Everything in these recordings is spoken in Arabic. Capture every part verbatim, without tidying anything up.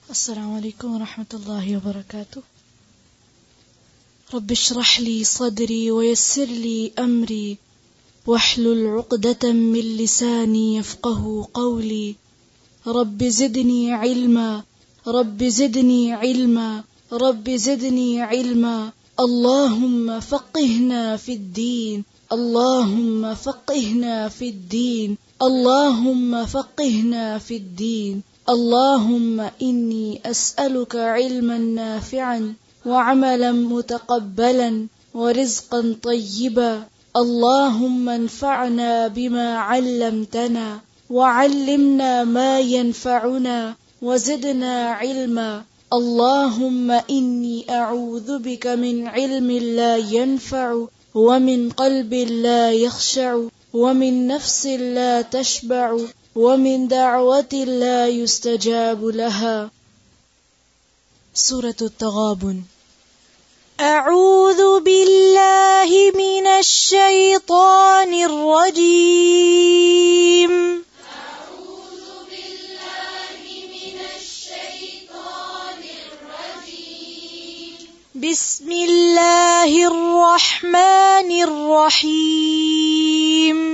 अस्सलामु अलैकुम वरहमतुल्लाहि वबरकातुह। रब्बि इश्रह ली सदरी वयस्सिर ली अमरी वहलुल उक़दतम मिन लिसानी यफ़क़हू क़ौली। रब्बि ज़िदनी इल्मा रब्बि ज़िदनी इल्मा रब्बि ज़िदनी इल्मा। अल्लाहुम्मा फ़क़्हिना फ़िद्दीन अल्लाहुम्मा फ़क़्हिना फ़िद्दीन अल्लाहुम्मा फ़क़्हिना फ़िद्दीन। अल्लाहुम्मा इन्नी अस्अलुका इल्मन नाफ़िअन व अमलन मुतक़ब्बलन व रिज़्क़न तय्यिबा। अल्लाहुम्मा अन्फ़अना बिमा अल्लमतना व अल्लिमना मा यनफ़अुना व ज़िदना इल्मा। अल्लाहुम्मा इन्नी अऊज़ु बिका मिन इल्मिन ला यनफ़अु व मिन क़ल्बिन ला यख़शअु व मिन नफ़्सिन ला तशबअु व मिन दअवतिन ला युस्तजाबु लहा। सूरत अत-तग़ाबुन। अऊज़ु बिल्लाहि मिनश शैतानिर रजीम। अऊज़ु बिल्लाहि मिनश शैतानिर रजीम। बिस्मिल्लाहिर रहमानिर रहीम।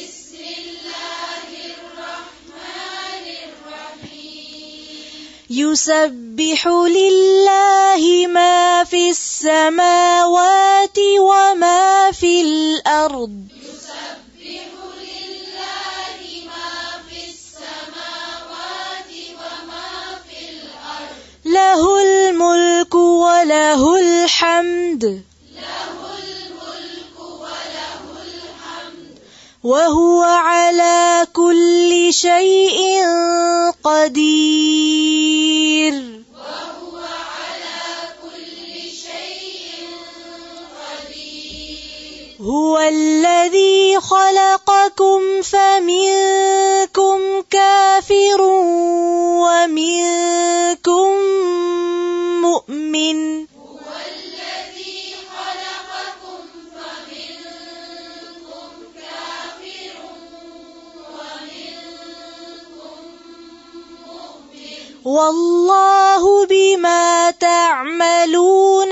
युसब्बिहु लिल्लाहि मा फिस समावाति व मा फिल अर्द। युसब्बिहु लिल्लाहि मा फिस समावाति व मा फिल अर्द। लहुल मुल्कु व लहुल हम्द। लहुल मुल्कु व लहुल हम्द। व हुवा अला कुल्लि शैइन क़दीर। वहुवा अला कुल्लि शैइन क़दीर। हुवल्लज़ी ख़लक़कुम फ़मिनकुम काफ़िरुन व मिनकुम मुअमिन। हुवल्लज़ी ख़लक़कुम फ़मिनकुम काफ़िरुन व मिनकुम वल्लाहु बिमा तअमलून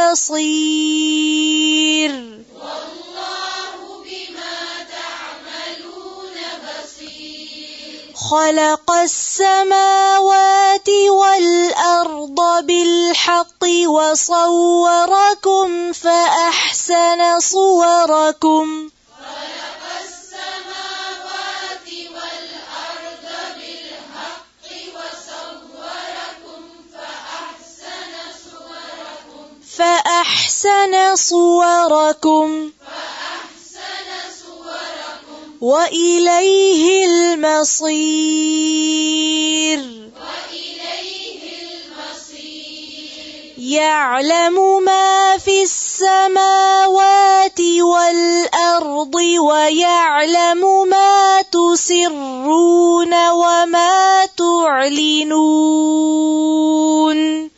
बसीर। वल्लाहु बिमा तअमलून बसीर। ख़लक़स समावाति वल अर्द बिल्हक़्क़ि व सव्वरकुम फ़अहसन सुवरकुम। فأحسن صوركم فأحسن صوركم وإليه المصير وإليه المصير. يعلم ما في السماوات والأرض ويعلم ما تسرون وما تعلنون.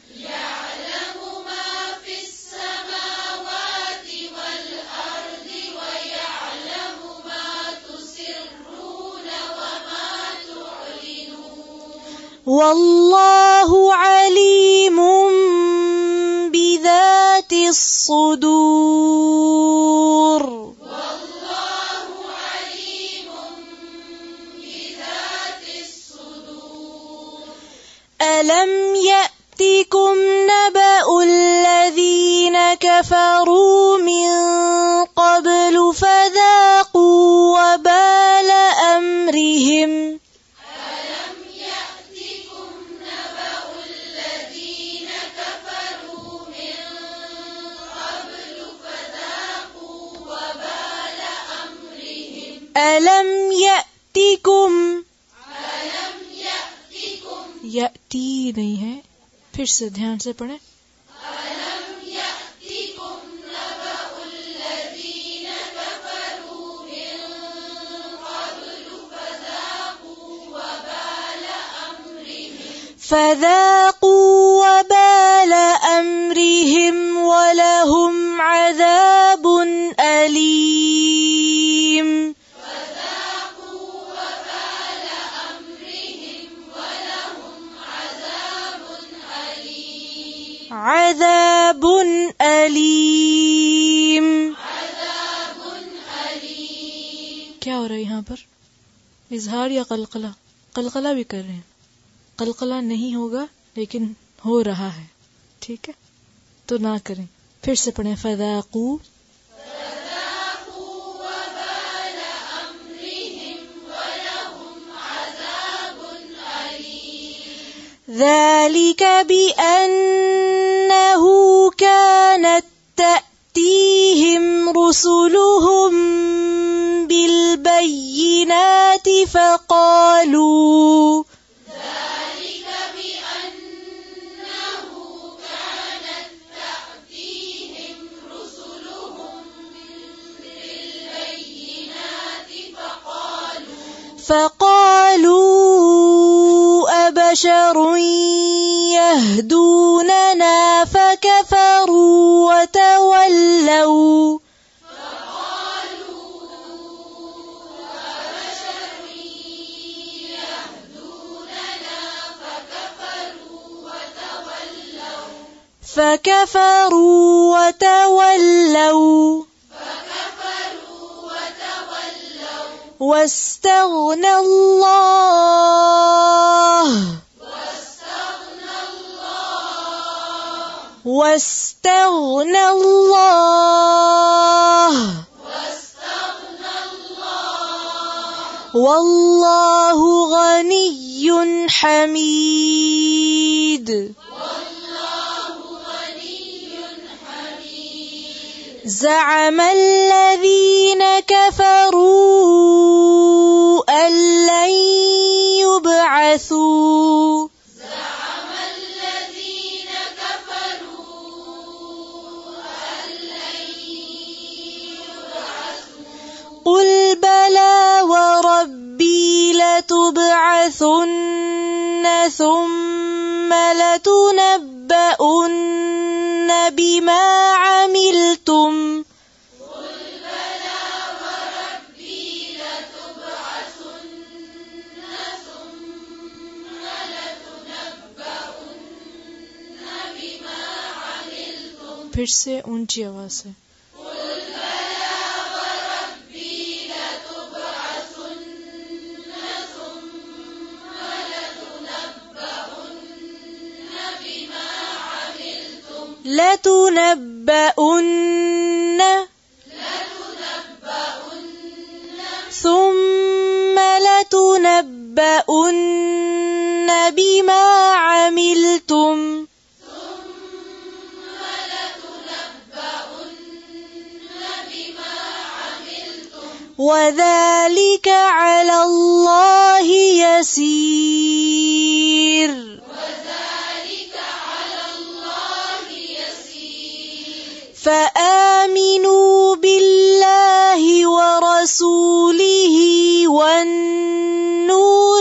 والله عليم بذات الصدور. والله عليم بذات الصدور. ألم يأتكم نبأ الذين كفروا من قبل فذاقوا وبال أمرهم. ألم يأتكم ألم يأتكم यأती नहीं है, फिर से ध्यान से पढ़ें। ألم يأتكم نبأ الذين كفروا من قبل فذاقوا وبال أمرهم فذاقوا وبال أمرهم ولهم عذاب أليم. فذاقوا وبال أمرهم ولهم عذاب अज़ाबुन अलीम। क्या हो रहा है यहाँ पर? इजहार या कलकला? कलकला भी कर रहे हैं। कलकला नहीं होगा लेकिन हो रहा है, ठीक है, तो ना करें। फिर से पढ़ें, फज़ाक़ू ذلك بأنه كانت تأتيهم رسلهم بالبينات فقالوا ذلك بأنه كانت تأتيهم رسلهم بالبينات فقالوا فقالوا أبشر يهدوننا فكفروا وتولوا فقالوا أبشر يهدوننا فكفروا وتولوا فكفروا وتولوا واستغنى الله واستغنى الله والله غني حميد زعم الذين كفروا أن لن يبعثوا زعم الذين كفروا أن لن يبعثوا قل بلى وربي لتبعثن ثم لتنبؤن بما عملتم قل بلى وربي لتبعثن ثم لتنبؤن بما عملتم फिर से ऊंची आवाज से لتنبؤن ثم لتنبؤن بما عملتم وذلك على الله يسير فآمنوا بالله ورسوله والنور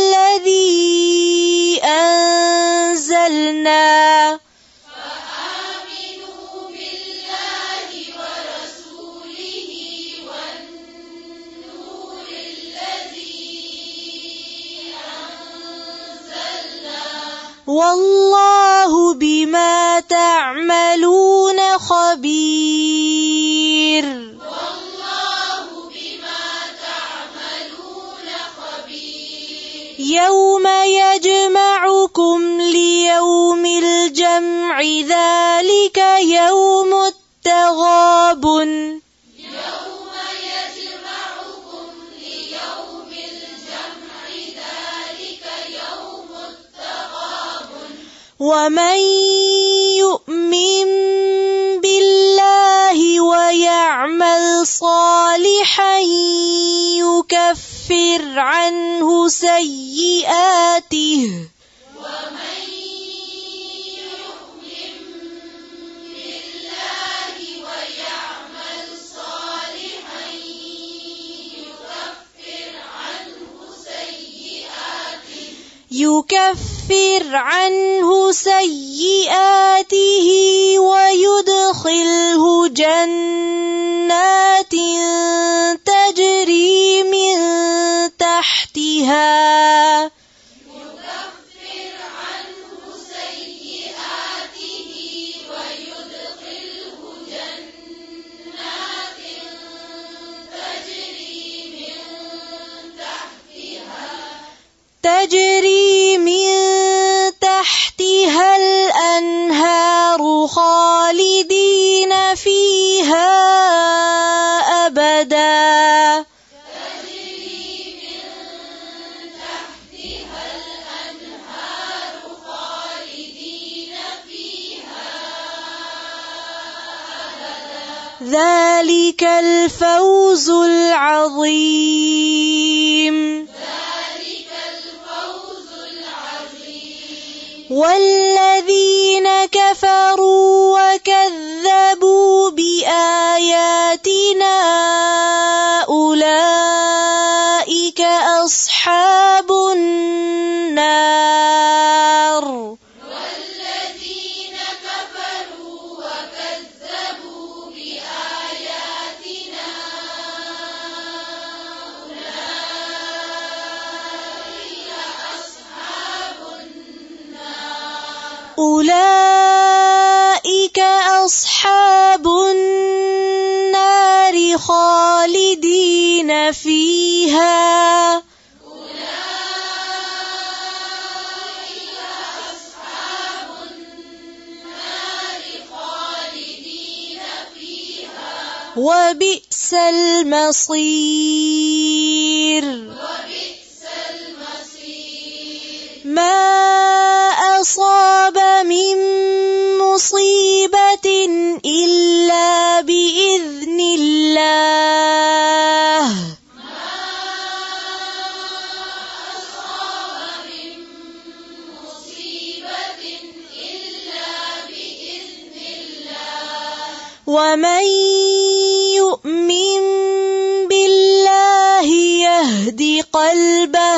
الذي أنزلنا فآمنوا بالله ورسوله والنور الذي أنزلنا والله بما تعملون خبير والله بما تعملون خبير يوم يجمعكم ليوم الجمع ذلك يوم التغابن يوم يجمعكم ليوم الجمع ذلك يوم التغابن ومن يؤمن بالله ويعمل صالحا يكفر عنه سيئاته ومن يؤمن بالله ويعمل صالحا يكفر عنه سيئاته يكفر عنه سيئاته ويدخله جنات تجري من تحتها يكفر عنه سيئاته ذلك الفوز العظيم والذين كفروا وكذبوا بآياتنا أولئك أصحاب النار والذين كفروا وكذبوا بآياتنا أولئك أصحاب النار خالدين فيها أولئك أصحاب النار خالدين فيها وبئس المصير وبئس المصير ما أصاب من مصيبة إلا بإذن الله ما أصاب من مصيبة إلا بإذن الله ومن يؤمن بالله يهد قلبه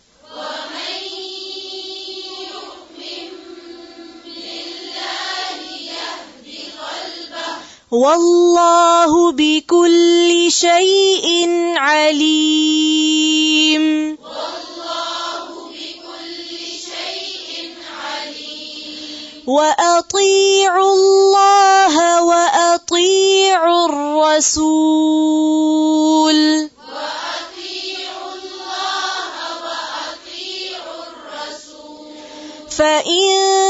والله بكل شيء عليم والله بكل شيء عليم وأطيعوا الله وأطيعوا الرسول وأطيعوا الله وأطيعوا الرسول فإن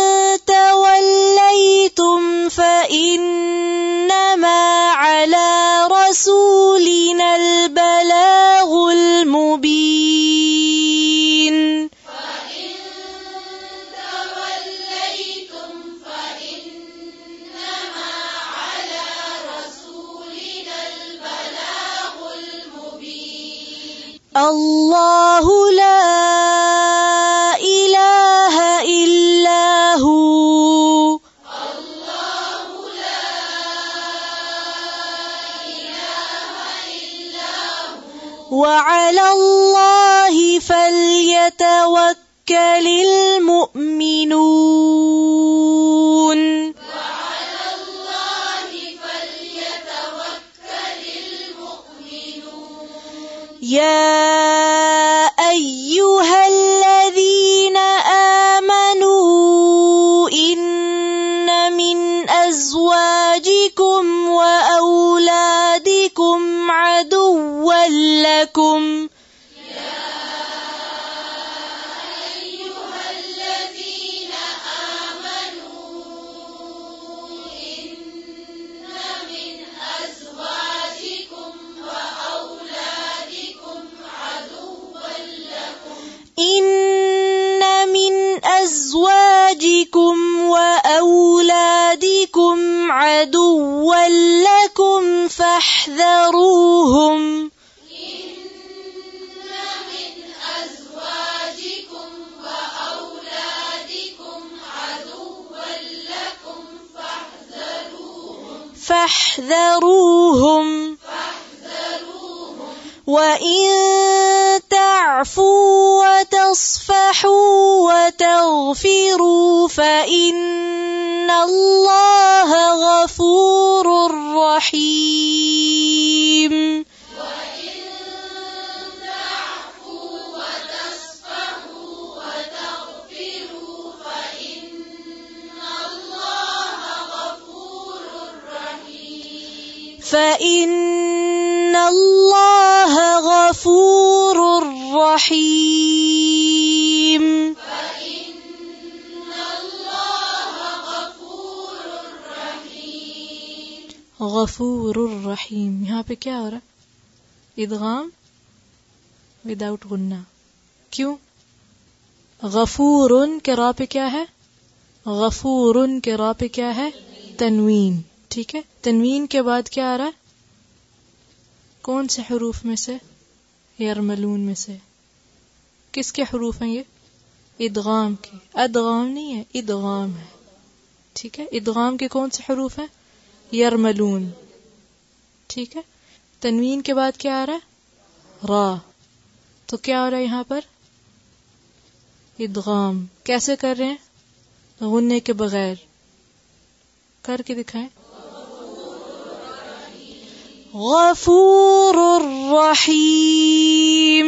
توليتم فإنما على رسولنا البلاغ المبين فإن توليتم فإنما على رسولنا البلاغ المبين الله لا إله إلا هو وعلى الله فليتوكل المؤمنون وعلى الله فليتوكل المؤمنون يا أيها الذين آمنوا إن من أزواجكم وأولادكم عدوا لكم يا أيها الذين آمنوا إن من أزواجكم وأولادكم عدوا لكم إن من أزواجكم وأولادكم عدوا لكم فاحذروهم إن من أزواجكم وأولادكم عدوا لكم فاحذروهم فاحذروهم فاحذروهم وإن تعفوا وتصفحوا وتغفروا فإن الله غفور رحيم وإن تعفوا وتصفحوا وتغفروا فإن الله غفور رحيم فإن الله غفور رحيم فإن الله غفور رحيم غفور الرحيم यहाँ पे क्या हो रहा है इदगाम विदाउट गुन्ना क्यों गफूरुन के रा पे क्या है गफूरुन के रा पे क्या है तनवीन ठीक है। तनवीन के बाद क्या आ रहा है? कौन से हुरूफ में से? यरमलून में से। किसके हुरूफ हैं ये? इदगाम के। अदगाम नहीं है, इदगाम है। ठीक है। इदगाम के कौन से हुरूफ हैं? यरमलून। ठीक है। तनवीन के बाद क्या आ रहा है? रा। तो क्या हो रहा है यहाँ पर? इदगाम। कैसे कर रहे हैं? गुन्ने के बगैर। करके दिखाएं। गफूरुर रहीम।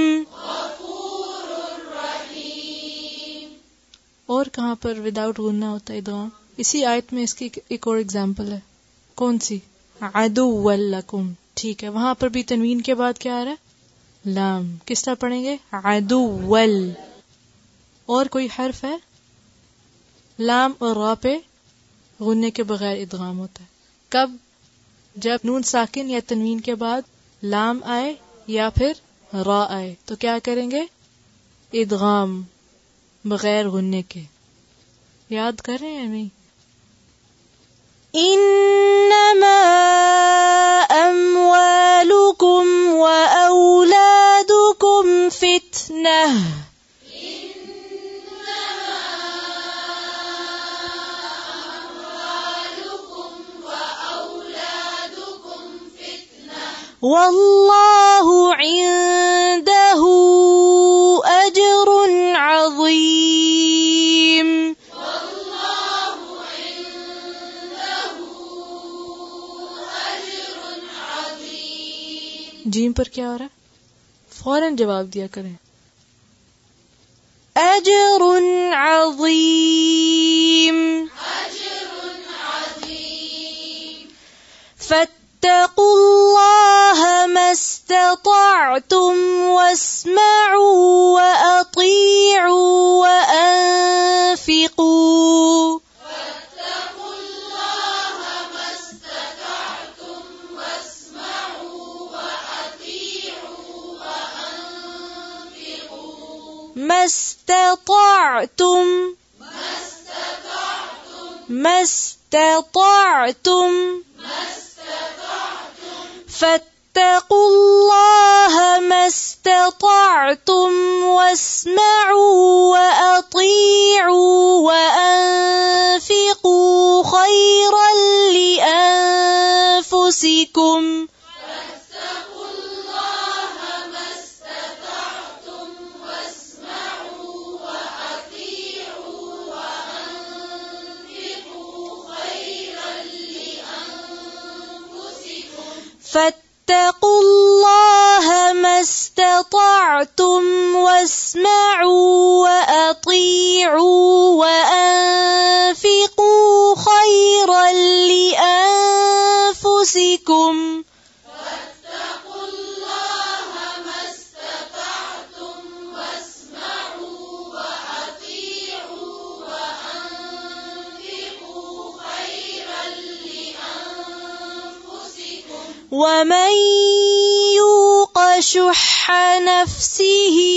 और कहाँ पर विदाउट गुन्ना होता है इदगाम? इसी आयत में इसकी एक और एग्जांपल है। कौन सी? अदुव्वल लकुम। ठीक है। वहां पर भी तनवीन के बाद क्या आ रहा है? लाम। किस तरह पढ़ेंगे? अदुव्वल। और कोई हर्फ है? लाम और रा पे गुन्ने के बगैर इदगाम होता है। कब? जब नून साकिन या तनवीन के बाद लाम आए या फिर रा आए तो क्या करेंगे? इदगाम बगैर गुन्ने के। याद कर रहे हैं नहीं? इन्नमा अम्वालुकुम व औलादुकुम फितनह। वल्लाहु इंदहु अज्रुन अज़ीम। वल्लाहु इंदहु अज्रुन अज़ीम। जीम पर क्या हो रहा है? फौरन जवाब दिया करें। अज्रुन अज़ीम। अज्रुन अज़ीम। फत्तकुल्लाह मस्ततअतुम वस्मअू वअतीअू वअन्फिकू। फत्तकुल्लाह मस्ततअतुम वस्मअू वअतीअू वअन्फिकू। मस्ततअतुम। मस्ततअतुम। फत्तकुल्लाह मस्ततअतुम वस्मअू वअतीअू वअन्फिकू खैरन लिअन्फुसिकुम। फत्तकुल्लाह मस्ततअतुम वस्मअू वअतीअू वअन्फिकू खैरन लिअन्फुसिकुम। फत्तकुल्लाह मस्ततअतुम वस्मअू वअतीअू वअन्फिकू खैरन लिअन्फुसिकुम। फत्तकुल्लाह मस्ततअतुम वस्मअू वअतीअू वअन्फिकू खैरन लिअन्फुसिकुम। वमन यूक़ शुह्ह नफ्सिही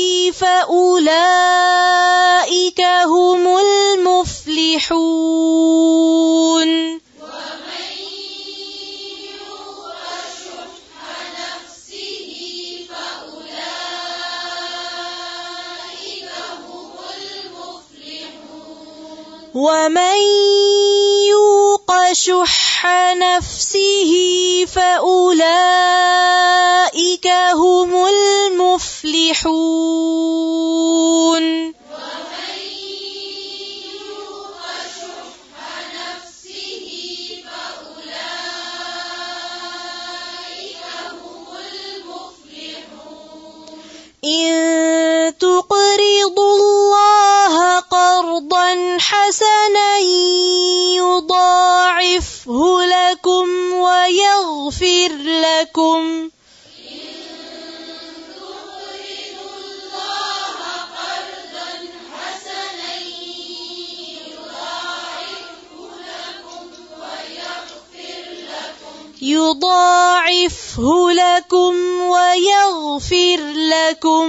फउलाइक हुमुल मुफ्लिहून। वमन यूक़ शुह्ह नफ्सिही फउलाइक हुमुल मुफ्लिहून। वमन यूक़ शुह्ह नफ्सिही फउलाइक हुमुल मुफ्लिहून। वमन यूक़ शुह्ह नफ्सिही फउलाइक हुमुल मुफ्लिहून। इन तुक़रिदुल्लाह क़र्दन हसनन युदाइफ़हु लकुम वयग़फिर लकुम। युदाइफ़हु लकुम वयग़फिर लकुम।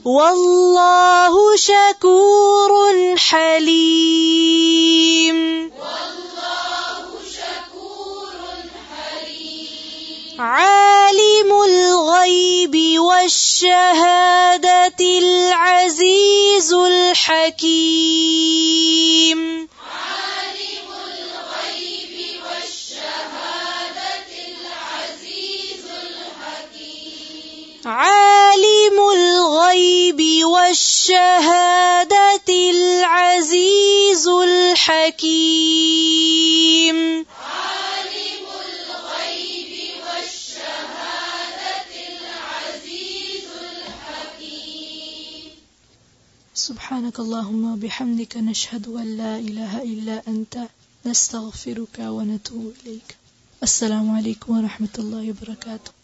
والله شكور حليم والله شكور حليم عالم الغيب والشهادة العزيز الحكيم عالم الغيب والشهادة العزيز الحكيم عالم الغيب والشهادة العزيز الحكيم عالم الغيب والشهادة العزيز الحكيم. سبحانك اللهم وبحمدك نشهد أن لا إله إلا أنت نستغفرك ونتوب إليك. السلام عليكم ورحمة الله وبركاته.